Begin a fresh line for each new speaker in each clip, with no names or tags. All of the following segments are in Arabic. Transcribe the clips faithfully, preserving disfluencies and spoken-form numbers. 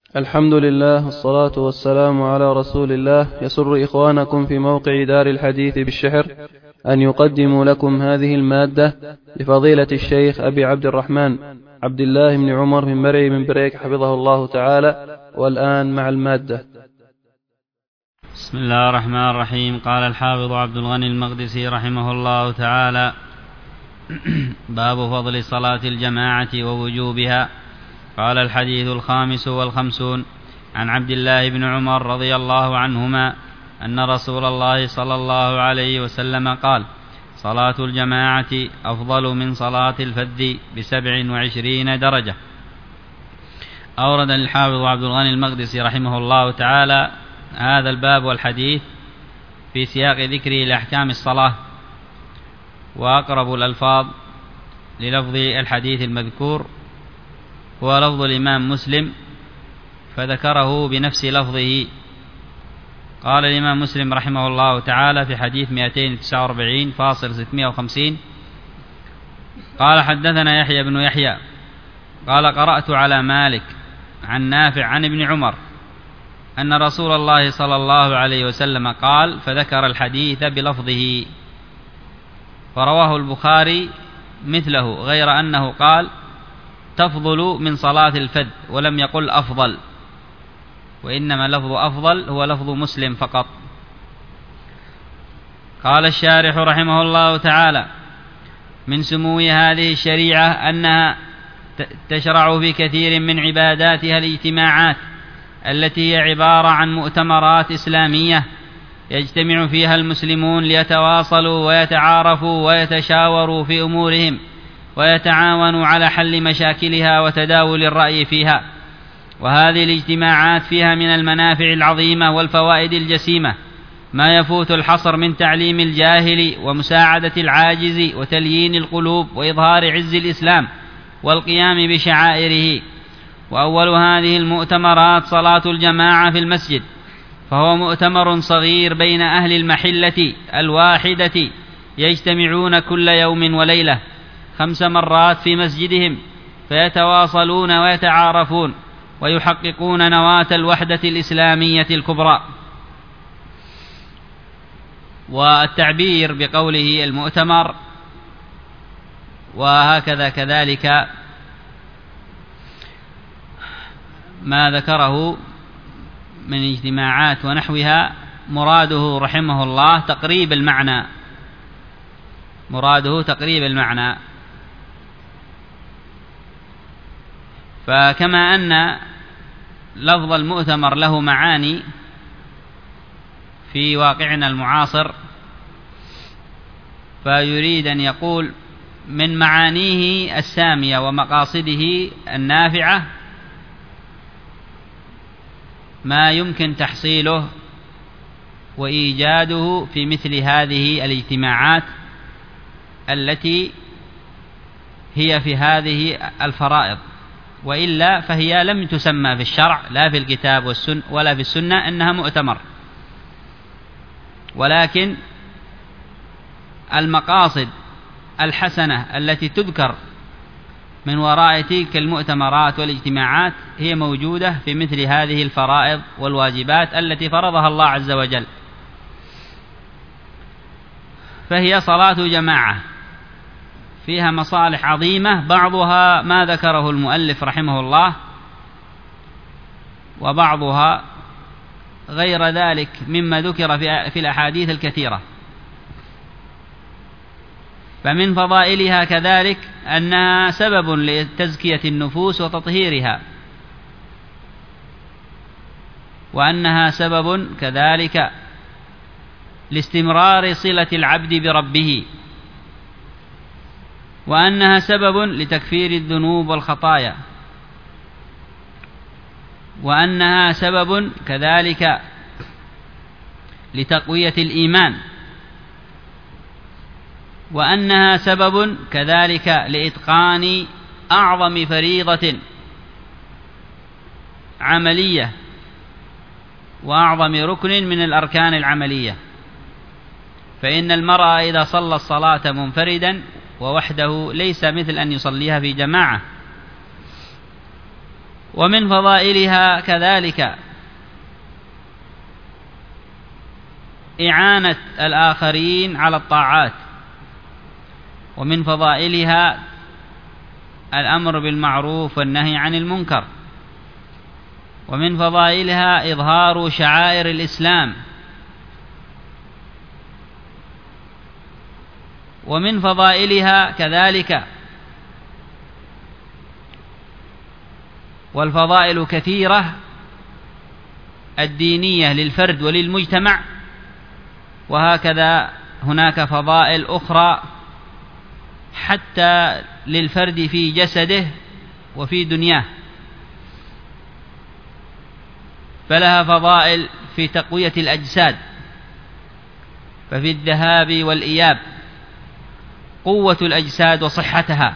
الحمد لله والصلاة والسلام على رسول الله. يسر إخوانكم في موقع دار الحديث بالشحر أن يقدموا لكم هذه المادة لفضيلة الشيخ أبي عبد الرحمن عبد الله بن عمر بن مرعي بن بريك حفظه الله تعالى. والآن مع المادة.
بسم الله الرحمن الرحيم. قال الحافظ عبد الغني المقدسي رحمه الله تعالى: باب فضل صلاة الجماعة ووجوبها. قال: الحديث الخامس والخمسون عن عبد الله بن عمر رضي الله عنهما أن رسول الله صلى الله عليه وسلم قال: صلاة الجماعة أفضل من صلاة الفذ بسبع وعشرين درجة. أورد الحافظ عبد الغني المقدسي رحمه الله تعالى هذا الباب والحديث في سياق ذكره لأحكام الصلاة، وأقرب الألفاظ للفظ الحديث المذكور هو لفظ الإمام مسلم، فذكره بنفس لفظه. قال الإمام مسلم رحمه الله تعالى في حديث مئتين وتسعة وأربعين فاصل ستمائة وخمسين: قال: حدثنا يحيى بن يحيى قال: قرأت على مالك عن نافع عن ابن عمر أن رسول الله صلى الله عليه وسلم قال، فذكر الحديث بلفظه، فرواه البخاري مثله، غير أنه قال: تفضل من صلاة الفذ، ولم يقل أفضل، وإنما لفظ أفضل هو لفظ مسلم فقط. قال الشارح رحمه الله تعالى: من سمو هذه الشريعة أنها تشرع في كثير من عباداتها الاجتماعات التي هي عبارة عن مؤتمرات إسلامية يجتمع فيها المسلمون ليتواصلوا ويتعارفوا ويتشاوروا في أمورهم ويتعاونوا على حل مشاكلها وتداول الرأي فيها. وهذه الاجتماعات فيها من المنافع العظيمة والفوائد الجسيمة ما يفوت الحصر من تعليم الجاهل ومساعدة العاجز وتليين القلوب وإظهار عز الإسلام والقيام بشعائره. وأول هذه المؤتمرات صلاة الجماعة في المسجد، فهو مؤتمر صغير بين أهل المحلة الواحدة يجتمعون كل يوم وليلة خمس مرات في مسجدهم، فيتواصلون ويتعارفون ويحققون نواة الوحدة الإسلامية الكبرى. والتعبير بقوله المؤتمر وهكذا كذلك ما ذكره من اجتماعات ونحوها مراده رحمه الله تقريب المعنى، مراده تقريب المعنى. فكما أن لفظ المؤتمر له معاني في واقعنا المعاصر، فيريد أن يقول من معانيه السامية ومقاصده النافعة ما يمكن تحصيله وإيجاده في مثل هذه الاجتماعات التي هي في هذه الفرائض، وإلا فهي لم تسمى في الشرع لا في الكتاب والسنة ولا في السنة أنها مؤتمر. ولكن المقاصد الحسنة التي تذكر من وراء تلك المؤتمرات والاجتماعات هي موجودة في مثل هذه الفرائض والواجبات التي فرضها الله عز وجل. فهي صلاة جماعة فيها مصالح عظيمة، بعضها ما ذكره المؤلف رحمه الله، وبعضها غير ذلك مما ذكر في الأحاديث الكثيرة. فمن فضائلها كذلك أنها سبب لتزكية النفوس وتطهيرها، وأنها سبب كذلك لاستمرار صلة العبد بربه، وأنها سبب لتكفير الذنوب والخطايا، وأنها سبب كذلك لتقوية الإيمان، وأنها سبب كذلك لإتقان أعظم فريضة عملية وأعظم ركن من الأركان العملية. فإن المرء إذا صلى الصلاة منفردا ووحده ليس مثل أن يصليها في جماعة، ومن فضائلها كذلك إعانة الآخرين على الطاعات، ومن فضائلها الأمر بالمعروف والنهي عن المنكر، ومن فضائلها إظهار شعائر الإسلام، ومن فضائلها كذلك، والفضائل كثيرة الدينية للفرد وللمجتمع، وهكذا هناك فضائل أخرى حتى للفرد في جسده وفي دنياه، فلها فضائل في تقوية الأجساد، ففي الذهاب والإياب قوة الأجساد وصحتها،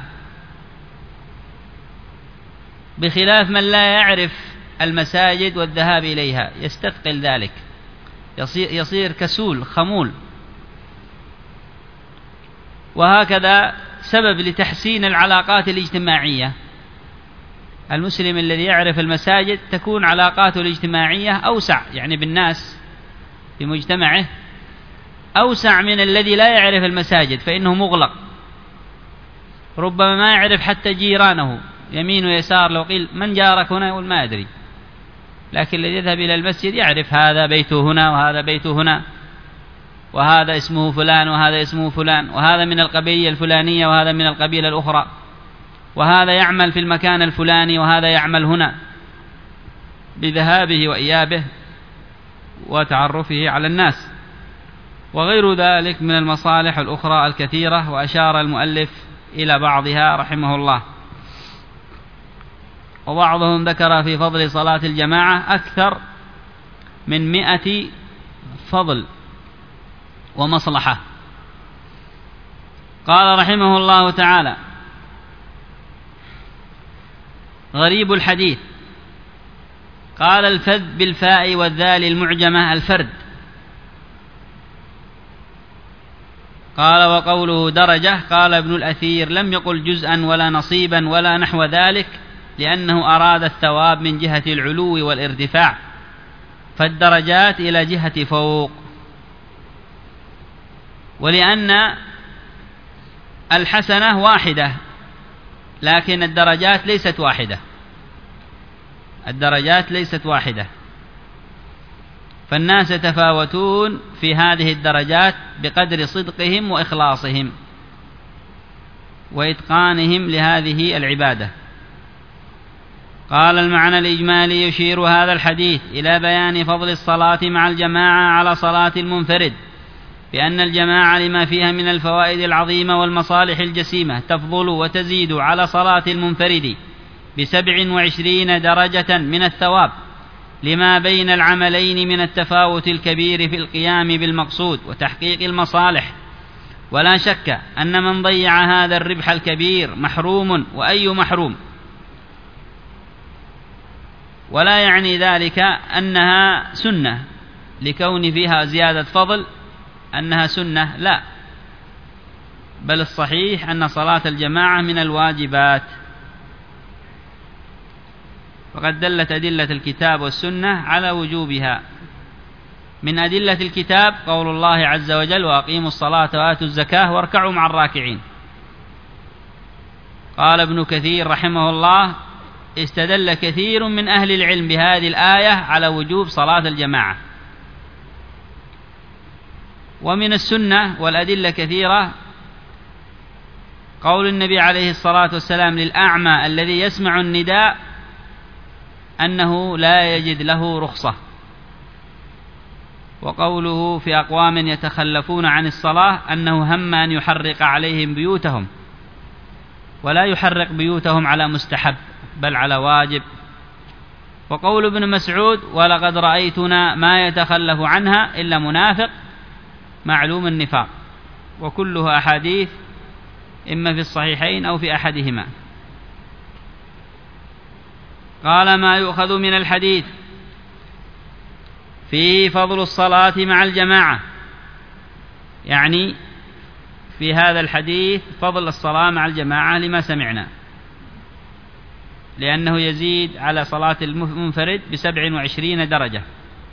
بخلاف من لا يعرف المساجد والذهاب إليها يستثقل ذلك، يصير, يصير كسول خمول. وهكذا سبب لتحسين العلاقات الاجتماعية، المسلم الذي يعرف المساجد تكون علاقاته الاجتماعية أوسع، يعني بالناس في مجتمعه أوسع من الذي لا يعرف المساجد، فإنه مغلق، ربما ما يعرف حتى جيرانه يمين ويسار، لو قيل من جارك هنا يقول ما أدري، لكن الذي يذهب إلى المسجد يعرف هذا بيته هنا وهذا بيته هنا، وهذا اسمه فلان وهذا اسمه فلان، وهذا من القبيلة الفلانية وهذا من القبيلة الأخرى، وهذا يعمل في المكان الفلاني وهذا يعمل هنا، بذهابه وإيابه وتعرفه على الناس، وغير ذلك من المصالح الأخرى الكثيرة، وأشار المؤلف إلى بعضها رحمه الله. وبعضهم ذكر في فضل صلاة الجماعة أكثر من مئة فضل ومصلحة. قال رحمه الله تعالى: غريب الحديث. قال: الفذ بالفاء والذال المعجمة الفرد. قال: وقوله درجة، قال ابن الأثير: لم يقل جزءا ولا نصيبا ولا نحو ذلك، لأنه أراد الثواب من جهة العلو والارتفاع، فالدرجات إلى جهة فوق، ولأن الحسنة واحدة لكن الدرجات ليست واحدة، الدرجات ليست واحدة، فالناس يتفاوتون في هذه الدرجات بقدر صدقهم وإخلاصهم وإتقانهم لهذه العبادة. قال: المعنى الإجمالي يشير هذا الحديث إلى بيان فضل الصلاة مع الجماعة على صلاة المنفرد، بأن الجماعة لما فيها من الفوائد العظيمة والمصالح الجسيمة تفضل وتزيد على صلاة المنفرد بسبع وعشرين درجة من الثواب، لما بين العملين من التفاوت الكبير في القيام بالمقصود وتحقيق المصالح. ولا شك أن من ضيع هذا الربح الكبير محروم، وأي محروم. ولا يعني ذلك أنها سنة لكون فيها زيادة فضل، أنها سنة، لا، بل الصحيح أن صلاة الجماعة من الواجبات، وقد دلت أدلة الكتاب والسنة على وجوبها. من أدلة الكتاب قول الله عز وجل: وأقيموا الصلاة وآتوا الزكاة واركعوا مع الراكعين. قال ابن كثير رحمه الله: استدل كثير من أهل العلم بهذه الآية على وجوب صلاة الجماعة. ومن السنة والأدلة كثيرة قول النبي عليه الصلاة والسلام للأعمى الذي يسمع النداء أنه لا يجد له رخصة، وقوله في أقوام يتخلفون عن الصلاة أنه هم أن يحرق عليهم بيوتهم، ولا يحرق بيوتهم على مستحب بل على واجب. وقول ابن مسعود: ولقد رأيتنا ما يتخلف عنها إلا منافق معلوم النفاق. وكلها أحاديث إما في الصحيحين أو في أحدهما. قال: ما يؤخذ من الحديث فيه فضل الصلاة مع الجماعة، يعني في هذا الحديث فضل الصلاة مع الجماعة لما سمعنا. لأنه يزيد على صلاة المنفرد بسبع وعشرين درجة.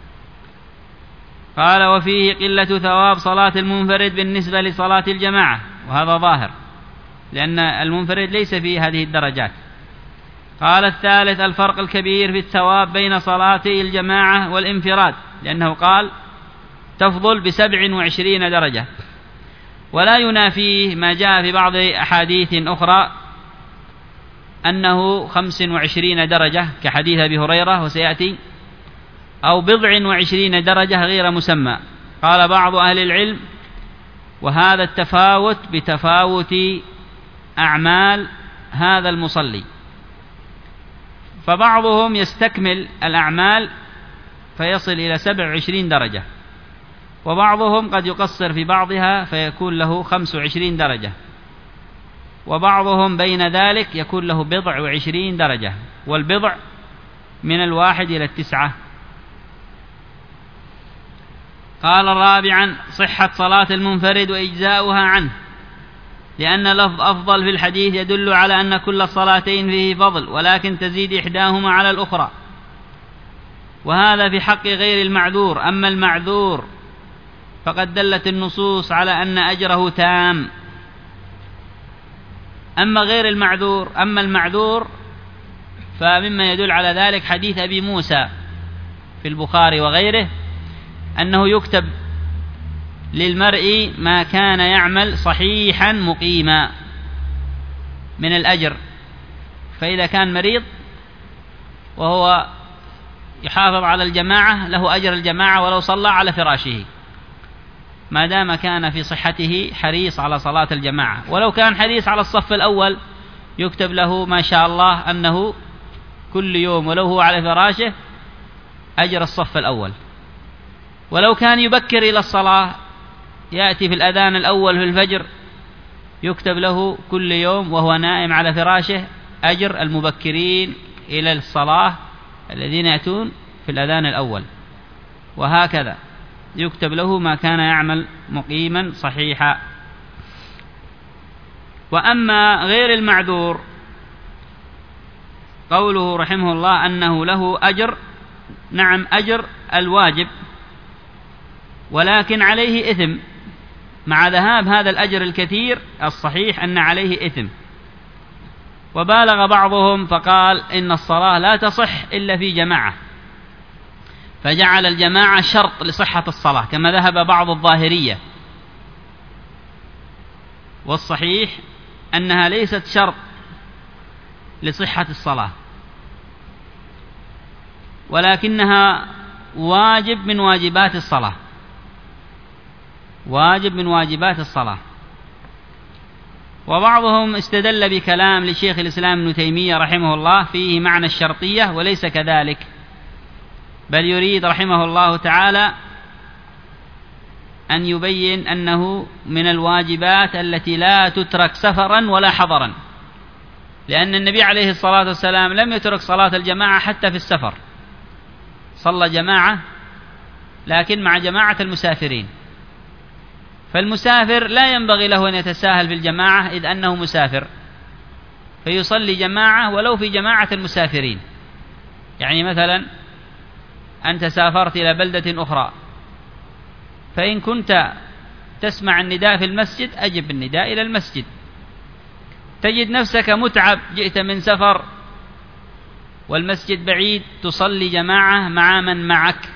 قال وفيه قلة ثواب صلاة المنفرد بالنسبة لصلاة الجماعة، وهذا ظاهر لأن المنفرد ليس فيه هذه الدرجات. قال الثالث الفرق الكبير في الثواب بين صلاة الجماعة والانفراد، لأنه قال تفضل بسبع وعشرين درجة، ولا ينافيه ما جاء في بعض أحاديث أخرى أنه خمس وعشرين درجة كحديث أبي هريرة وسيأتي، أو بضع وعشرين درجة غير مسمى. قال بعض أهل العلم وهذا التفاوت بتفاوت أعمال هذا المصلي، فبعضهم يستكمل الأعمال فيصل إلى سبع وعشرين درجة، وبعضهم قد يقصر في بعضها فيكون له خمس وعشرين درجة، وبعضهم بين ذلك يكون له بضع وعشرين درجة، والبضع من الواحد إلى التسعة. قال رابعا صحة صلاة المنفرد وإجزاؤها عنه، لأن لفظ أفضل في الحديث يدل على أن كل الصلاتين فيه فضل، ولكن تزيد إحداهما على الأخرى، وهذا في حق غير المعذور. أما المعذور فقد دلت النصوص على أن أجره تام. أما غير المعذور أما المعذور فمما يدل على ذلك حديث أبي موسى في البخاري وغيره أنه يكتب للمرء ما كان يعمل صحيحا مقيما من الأجر، فإذا كان مريض وهو يحافظ على الجماعة له أجر الجماعة ولو صلى على فراشه، ما دام كان في صحته حريص على صلاة الجماعة. ولو كان حريص على الصف الأول يكتب له ما شاء الله أنه كل يوم ولو هو على فراشه أجر الصف الأول. ولو كان يبكر إلى الصلاة يأتي في الأذان الأول في الفجر يكتب له كل يوم وهو نائم على فراشه أجر المبكرين إلى الصلاة الذين يأتون في الأذان الأول، وهكذا يكتب له ما كان يعمل مقيما صحيحا. وأما غير المعذور قوله رحمه الله أنه له أجر، نعم أجر الواجب، ولكن عليه إثم، مع ذهاب هذا الأجر الكثير الصحيح أن عليه إثم. وبالغ بعضهم فقال إن الصلاة لا تصح إلا في جماعة، فجعل الجماعة شرط لصحة الصلاة كما ذهب بعض الظاهرية، والصحيح أنها ليست شرط لصحة الصلاة، ولكنها واجب من واجبات الصلاة، واجب من واجبات الصلاة. وبعضهم استدل بكلام لشيخ الإسلام ابن تيمية رحمه الله فيه معنى الشرطية، وليس كذلك، بل يريد رحمه الله تعالى أن يبين أنه من الواجبات التي لا تترك سفرا ولا حضرا، لأن النبي عليه الصلاة والسلام لم يترك صلاة الجماعة حتى في السفر، صلى جماعة لكن مع جماعة المسافرين. فالمسافر لا ينبغي له أن يتساهل في الجماعة إذ أنه مسافر، فيصلي جماعة ولو في جماعة المسافرين. يعني مثلا أنت سافرت إلى بلدة أخرى، فإن كنت تسمع النداء في المسجد أجب النداء إلى المسجد. تجد نفسك متعب جئت من سفر والمسجد بعيد، تصلي جماعة مع من معك،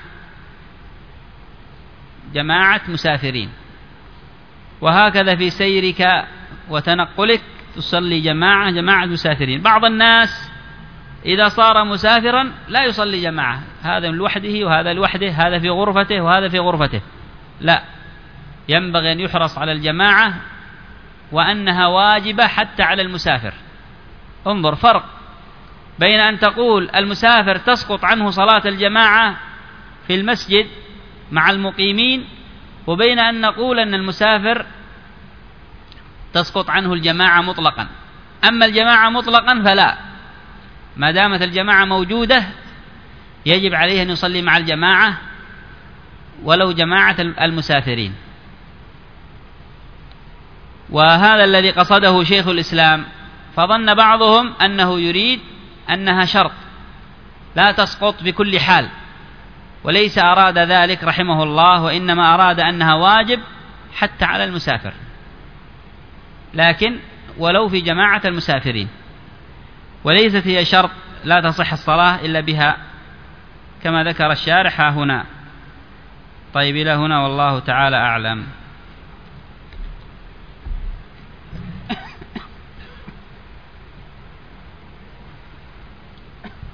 جماعة مسافرين. وهكذا في سيرك وتنقلك تصلي جماعة جماعة مسافرين. بعض الناس إذا صار مسافرا لا يصلي جماعة، هذا لوحده وهذا لوحده، هذا في غرفته وهذا في غرفته، لا، ينبغي أن يحرص على الجماعة وأنها واجبة حتى على المسافر. انظر فرق بين أن تقول المسافر تسقط عنه صلاة الجماعة في المسجد مع المقيمين، وبين أن نقول أن المسافر تسقط عنه الجماعة مطلقا. أما الجماعة مطلقا فلا، ما دامت الجماعة موجودة يجب عليه أن يصلي مع الجماعة ولو جماعة المسافرين. وهذا الذي قصده شيخ الإسلام، فظن بعضهم أنه يريد أنها شرط لا تسقط بكل حال، وليس أراد ذلك رحمه الله، وإنما أراد أنها واجب حتى على المسافر، لكن ولو في جماعة المسافرين، وليست هي شرط لا تصح الصلاة إلا بها كما ذكر الشارح هنا. طيب إلى هنا والله تعالى أعلم.